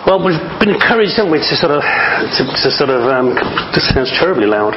Well, we've been encouraged, haven't we, to sort of, this sounds terribly loud,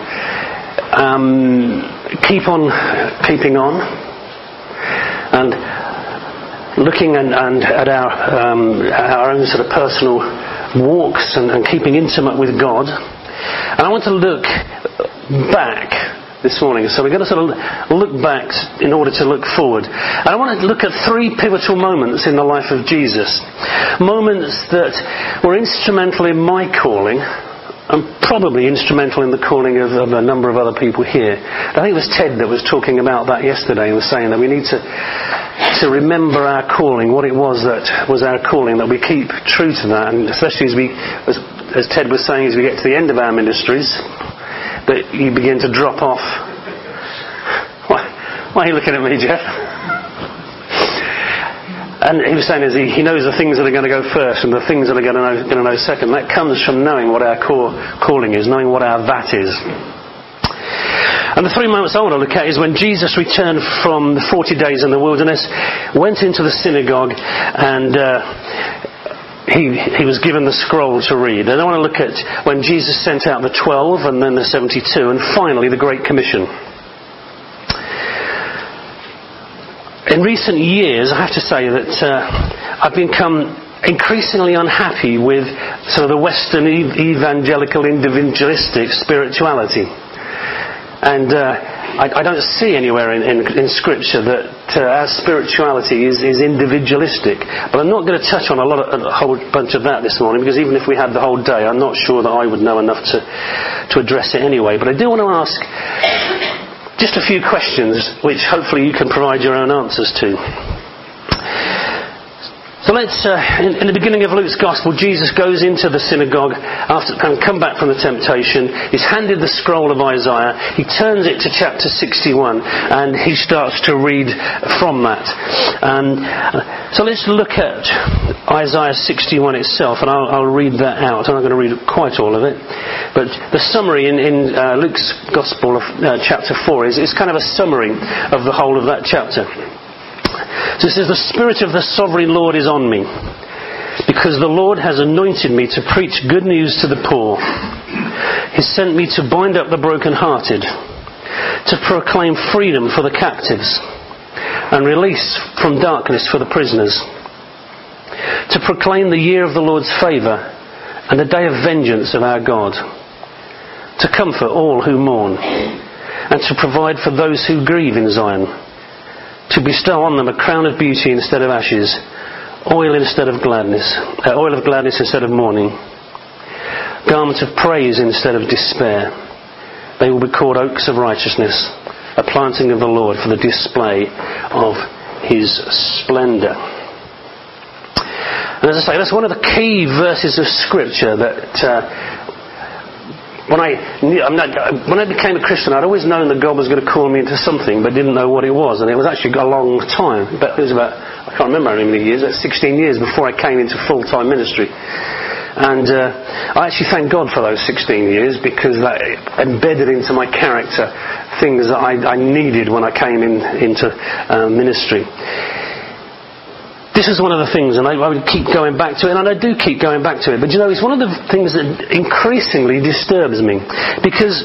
keep on keeping on, and looking and at our own sort of personal walks and keeping intimate with God. And I want to look back this morning. So we're going to sort of look back in order to look forward. And I want to look at 3 pivotal moments in the life of Jesus. Moments that were instrumental in my calling, and probably instrumental in the calling of a number of other people here. I think it was Ted that was talking about that yesterday and was saying that we need to remember our calling, what it was that was our calling, that we keep true to that, and especially as Ted was saying, as we get to the end of our ministries, that you begin to drop off. Why are you looking at me, Jeff? And he was saying he knows the things that are going to go first and the things that are going to know second. That comes from knowing what our core calling is, knowing what our VAT is. And the 3 moments I want to look at is when Jesus returned from the 40 days in the wilderness, went into the synagogue, and he was given the scroll to read. And I want to look at when Jesus sent out the 12 and then the 72, and finally the Great Commission. In recent years, I have to say that I've become increasingly unhappy with sort of the Western evangelical individualistic spirituality. And I don't see anywhere in Scripture that our spirituality is individualistic. But I'm not going to touch on a whole bunch of that this morning, because even if we had the whole day, I'm not sure that I would know enough to address it anyway. But I do want to ask just a few questions, which hopefully you can provide your own answers to. So let's, in the beginning of Luke's Gospel, Jesus goes into the synagogue after having come back from the temptation. He's handed the scroll of Isaiah. He turns it to chapter 61 and he starts to read from that. So let's look at Isaiah 61 itself, and I'll read that out. I'm not going to read quite all of it. But the summary in Luke's Gospel of chapter 4 is kind of a summary of the whole of that chapter. So it says, "The Spirit of the Sovereign Lord is on me, because the Lord has anointed me to preach good news to the poor. He sent me to bind up the brokenhearted, to proclaim freedom for the captives, and release from darkness for the prisoners, to proclaim the year of the Lord's favour and the day of vengeance of our God, to comfort all who mourn, and to provide for those who grieve in Zion, to bestow on them a crown of beauty instead of ashes, oil of gladness instead of mourning, garment of praise instead of despair. They will be called oaks of righteousness, a planting of the Lord for the display of His splendour." And as I say, that's one of the key verses of Scripture that when I became a Christian, I'd always known that God was going to call me into something, but didn't know what it was. And it was actually a long time. But it was about, I can't remember how many years, 16 years before I came into full-time ministry. And I actually thank God for those 16 years, because that embedded into my character things that I needed when I came into ministry. This is one of the things, and I would keep going back to it, and I do keep going back to it. But it's one of the things that increasingly disturbs me, because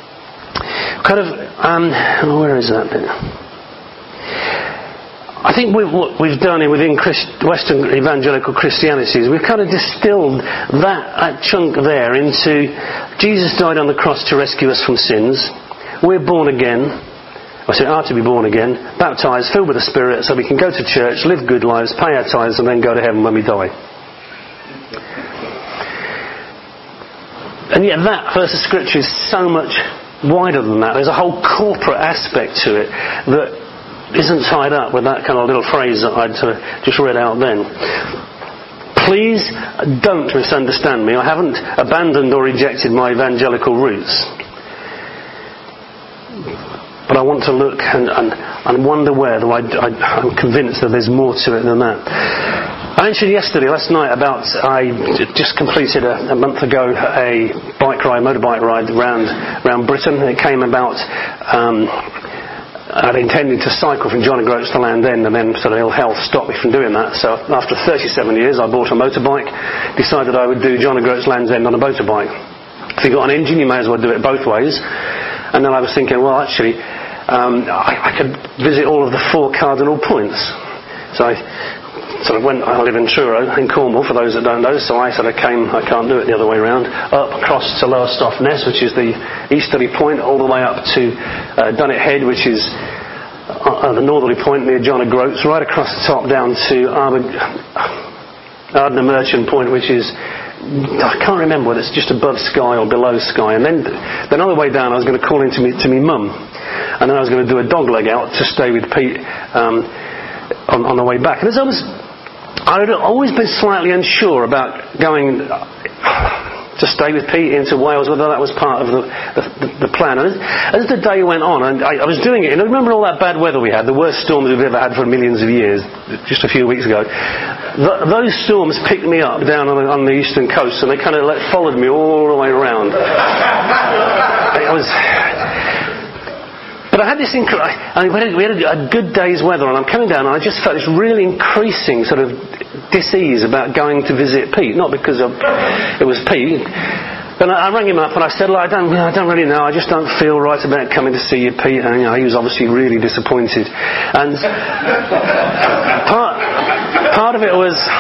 where is that bit? I think what we've done within Western evangelical Christianity is we've kind of distilled that chunk there into Jesus died on the cross to rescue us from sins. We're born again. Are to be born again, baptised, filled with the Spirit, so we can go to church, live good lives, pay our tithes, and then go to heaven when we die. And yet that verse of Scripture is so much wider than that. There's a whole corporate aspect to it that isn't tied up with that kind of little phrase that I'd just read out then. Please don't misunderstand me. I haven't abandoned or rejected my evangelical roots. But I want to look and wonder whether I'm convinced that there's more to it than that. I mentioned last night about I just completed a month ago a motorbike ride around Britain. It came about I'd intended to cycle from John O'Groats to Land's End, and then sort of ill health stopped me from doing that. So after 37 years, I bought a motorbike, decided I would do John O'Groats Land's End on a motorbike. If you've got an engine, you may as well do it both ways. And then I was thinking, well, actually, I could visit all of the 4 cardinal points. So I sort of went, I live in Truro, in Cornwall, for those that don't know, so I sort of came, I can't do it the other way around, up across to Lowestoft Ness, which is the easterly point, all the way up to Dunnet Head, which is the northerly point near John O'Groats, right across the top down to Ardner Merchant Point, which is, I can't remember whether it's just above Skye or below Skye. And then on the way down, I was going to call in to me mum, and then I was going to do a dog leg out to stay with Pete on the way back. And as I had always been slightly unsure about going to stay with Pete into Wales, whether that was part of the plan. And as the day went on, and I was doing it, and I remember all that bad weather we had, the worst storms we've ever had for millions of years, just a few weeks ago. Those storms picked me up down on the eastern coast, and they kind of followed me all the way around. But I had this we had a good day's weather, and I'm coming down, and I just felt this really increasing sort of dis-ease about going to visit Pete. Not because it was Pete. And I rang him up and I said, I don't really know. I just don't feel right about coming to see you, Pete. And he was obviously really disappointed. And part of it I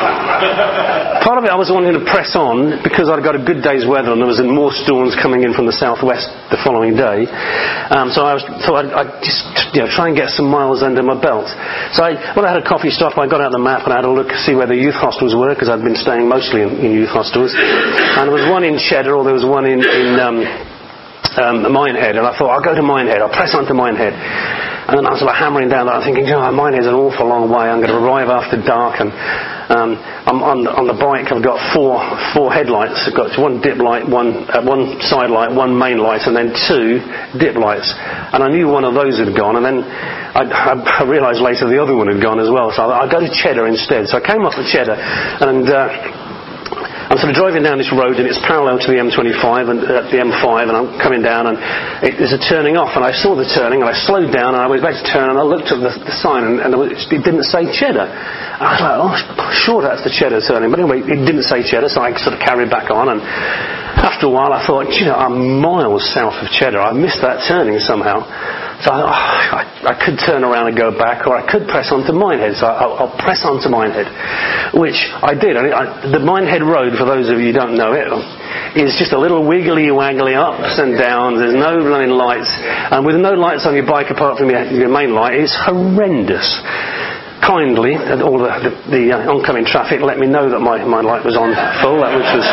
was wanting to press on because I'd got a good day's weather and there was more storms coming in from the southwest the following day. So I thought I'd just try and get some miles under my belt. So when I had a coffee stop, I got out the map and I had a look to see where the youth hostels were, because I'd been staying mostly in youth hostels. And there was one in Cheddar, or there was one in Minehead, and I thought, I'll go to Minehead, I'll press on to Minehead. And then I was hammering down that, I'm thinking, Minehead's an awful long way, I'm going to arrive after dark, and I'm on the bike, I've got four headlights, I've got one dip light, one side light, one main light, and then 2 dip lights. And I knew one of those had gone, and then I realised later the other one had gone as well, so I'll go to Cheddar instead. So I came up to Cheddar, and I'm sort of driving down this road, and it's parallel to the M25 and the M5, and I'm coming down, and there's a turning off, and I saw the turning, and I slowed down, and I was about to turn, and I looked at the sign, and it didn't say Cheddar. And I was like, sure, that's the Cheddar turning. But anyway, it didn't say Cheddar, so I sort of carried back on, and after a while I thought, I'm miles south of Cheddar. I missed that turning somehow. So I could turn around and go back, or I could press on to Minehead. So I'll press on to Minehead, which I did. The Minehead Road, for those of you who don't know it, is just a little wiggly-waggly ups and downs. There's no running lights. And with no lights on your bike apart from your main light, it's horrendous. Kindly, all the oncoming traffic let me know that my light was on full, which was...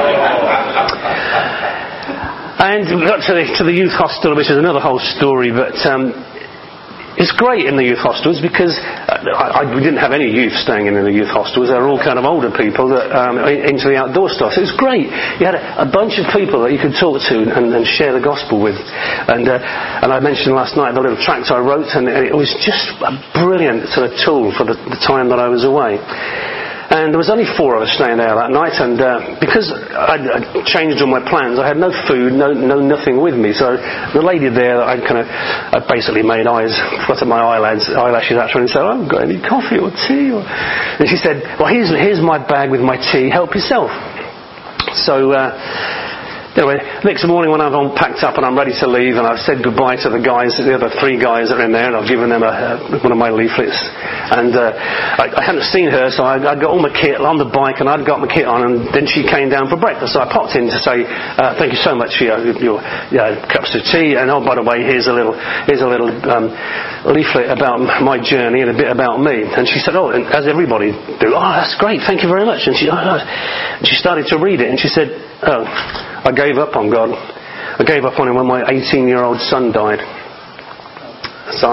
And we got to the youth hostel, which is another whole story, but it's great in the youth hostels because we didn't have any youth staying in the youth hostels. They were all kind of older people that into the outdoor stuff. So it was great. You had a bunch of people that you could talk to and share the gospel with. And I mentioned last night the little tract I wrote, and it was just a brilliant sort of tool for the time that I was away. And there was only 4 of us staying there that night, and because I'd changed all my plans, I had no food, no nothing with me. So the lady there, I basically made eyes, fluttered my eyelashes at her and said, I haven't got any coffee or tea. And she said, well, here's my bag with my tea, help yourself. So anyway, next morning when I've all packed up and I'm ready to leave, and I've said goodbye to the other 3 guys that are in there, and I've given them one of my leaflets, and I hadn't seen her, so I'd got all my kit on the bike, and I'd got my kit on, and then she came down for breakfast. So I popped in to say thank you so much for your cups of tea, and by the way, here's a little leaflet about my journey and a bit about me. And she said, as everybody do, that's great, thank you very much. And she started to read it, and she said, I gave up on God. I gave up on him when my 18-year-old son died. So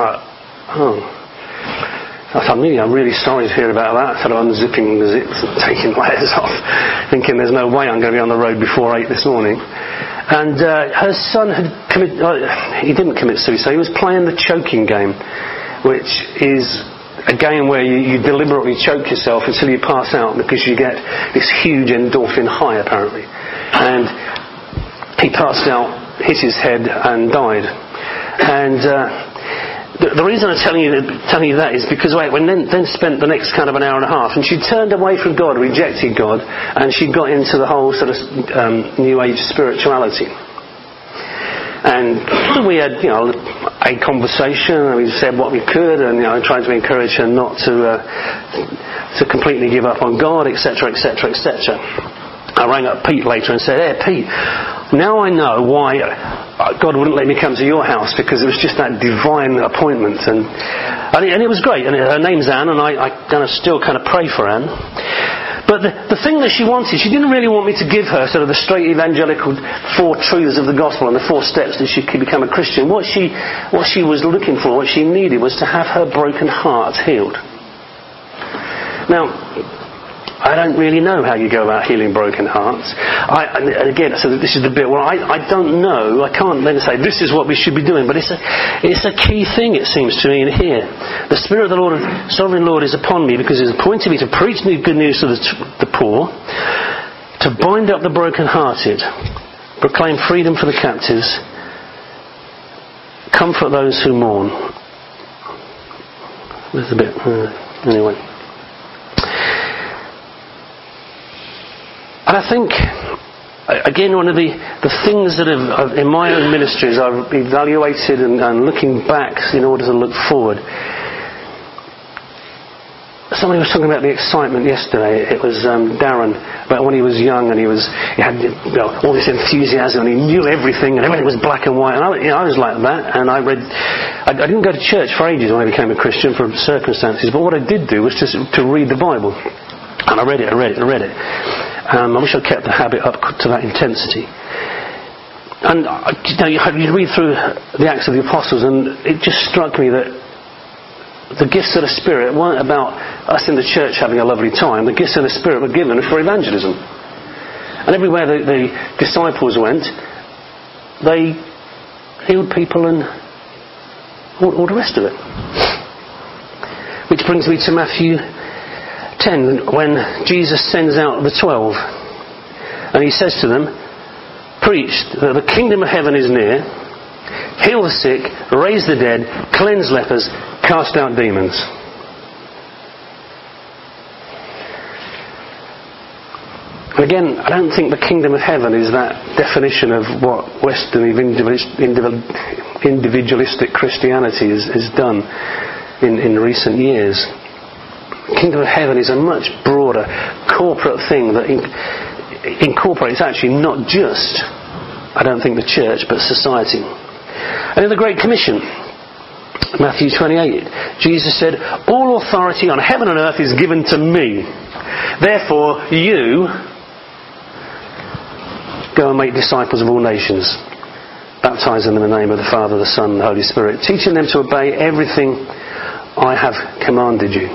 I'm really sorry to hear about that. I started unzipping the zips and taking layers off, thinking there's no way I'm going to be on the road before 8 this morning. And her son had he didn't commit suicide, he was playing the choking game, which is a game where you deliberately choke yourself until you pass out, because you get this huge endorphin high apparently. And he passed out, hit his head and died. And the reason I'm telling you that is because we then spent the next kind of an hour and a half, and she turned away from God, rejected God, and she got into the whole sort of New Age spirituality. And we had, a conversation, and we said what we could, and tried to encourage her not to completely give up on God, etc., etc., etc. I rang up Pete later and said, "Hey, Pete, now I know why God wouldn't let me come to your house, because it was just that divine appointment." And it was great. And her name's Anne, and I still pray for Anne. But the thing that she wanted, she didn't really want me to give her sort of the straight evangelical 4 truths of the gospel and the 4 steps that she could become a Christian. What she was looking for, what she needed, was to have her broken heart healed. Now, I don't really know how you go about healing broken hearts. And again, so this is the bit where I don't know. I can't then say this is what we should be doing. But it's a key thing, it seems to me, in here. The Spirit of the Lord, Sovereign Lord, is upon me because He's appointed me to preach the good news to the poor, to bind up the brokenhearted, proclaim freedom for the captives, comfort those who mourn. There's a bit anyway. And I think, again, one of the things that in my own ministries I've evaluated and looking back in order to look forward. Somebody was talking about the excitement yesterday. It was Darren, about when he was young and he had all this enthusiasm and he knew everything and everything was black and white. And I was like that. And I didn't go to church for ages when I became a Christian for circumstances. But what I did do was just to read the Bible. And I read it. I wish I'd kept the habit up to that intensity. And you read through the Acts of the Apostles, and it just struck me that the gifts of the Spirit weren't about us in the church having a lovely time. The gifts of the Spirit were given for evangelism. And everywhere the disciples went, they healed people and all the rest of it. Which brings me to Matthew 10, when Jesus sends out the 12, and He says to them, "Preach that the kingdom of heaven is near, heal the sick, raise the dead, cleanse lepers, cast out demons." And again, I don't think the kingdom of heaven is that definition of what Western individualistic Christianity has done in recent years. Kingdom of heaven is a much broader corporate thing that incorporates actually not just, I don't think, the church, but society. And in the Great Commission, Matthew 28, Jesus said, "All authority on heaven and earth is given to me. Therefore, you go and make disciples of all nations, baptizing them in the name of the Father, the Son, and the Holy Spirit, teaching them to obey everything I have commanded you."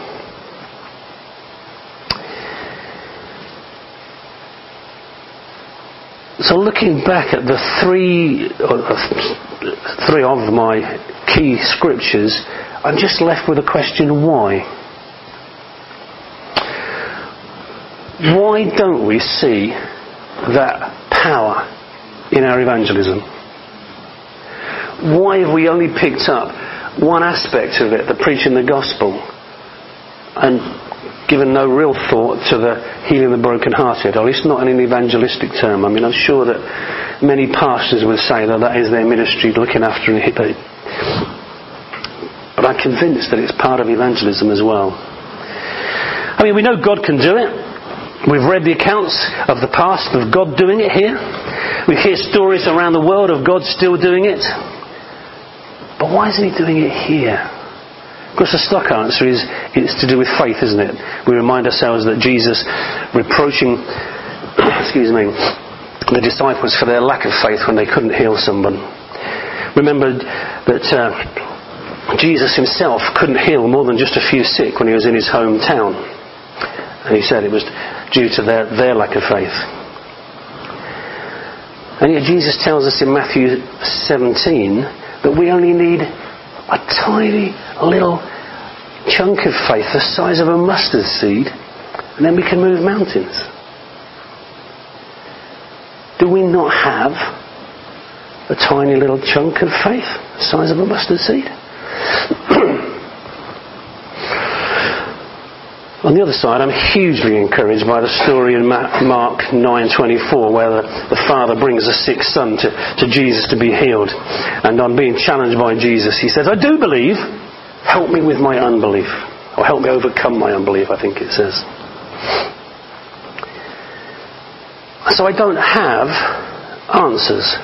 So looking back at the three of my key scriptures, I'm just left with a question: why? Why don't we see that power in our evangelism? Why have we only picked up one aspect of it, the preaching the gospel, and given no real thought to the healing the brokenhearted, or at least not in an evangelistic term? I mean, I'm sure that many pastors would say that is their ministry, looking after a hippie. But I'm convinced that it's part of evangelism as well. I mean, we know God can do it. We've read the accounts of the past of God doing it here. We hear stories around the world of God still doing it. But why isn't He doing it here? Of course, the stock answer is it's to do with faith, isn't it? We remind ourselves that Jesus, reproaching the disciples for their lack of faith when they couldn't heal someone. Remember that Jesus Himself couldn't heal more than just a few sick when He was in His hometown. And He said it was due to their lack of faith. And yet Jesus tells us in Matthew 17 that we only need a tiny little chunk of faith the size of a mustard seed, and then we can move mountains. Do we not have a tiny little chunk of faith the size of a mustard seed? On the other side, I'm hugely encouraged by the story in Mark 9:24, where the father brings a sick son to Jesus to be healed. And on being challenged by Jesus, he says, "I do believe, help me with my unbelief." Or help me overcome my unbelief, I think it says. So I don't have answers.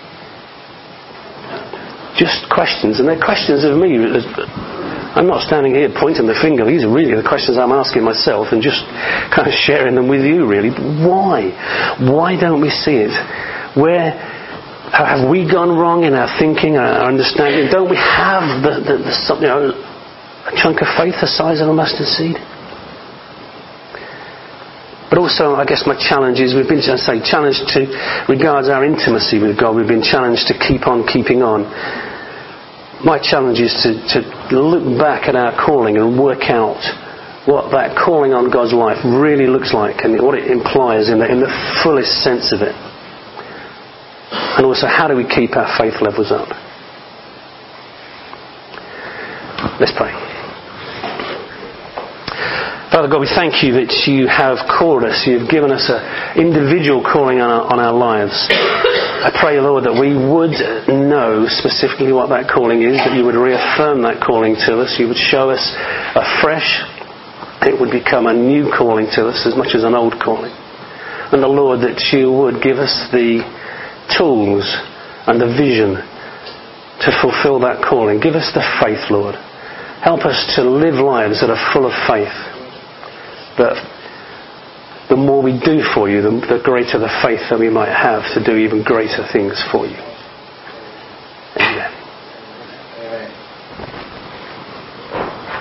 Just questions. And they're questions of me. I'm not standing here pointing the finger. These are really the questions I'm asking myself and just kind of sharing them with you, really. But why? Why don't we see it? Where have we gone wrong in our thinking, our understanding? Don't we have a chunk of faith the size of a mustard seed? But also, I guess my challenge is, we've been challenged to regards our intimacy with God. We've been challenged to keep on keeping on. My challenge is to look back at our calling and work out what that calling on God's life really looks like and what it implies in the fullest sense of it. And also, how do we keep our faith levels up? Let's pray. Father God, we thank you that you have called us. You've given us an individual calling on our lives. I pray, Lord, that we would know specifically what that calling is, that you would reaffirm that calling to us. You would show us afresh. It would become a new calling to us as much as an old calling. And the Lord, that you would give us the tools and the vision to fulfill that calling. Give us the faith, Lord. Help us to live lives that are full of faith. That the more we do for you, the greater the faith that we might have to do even greater things for you.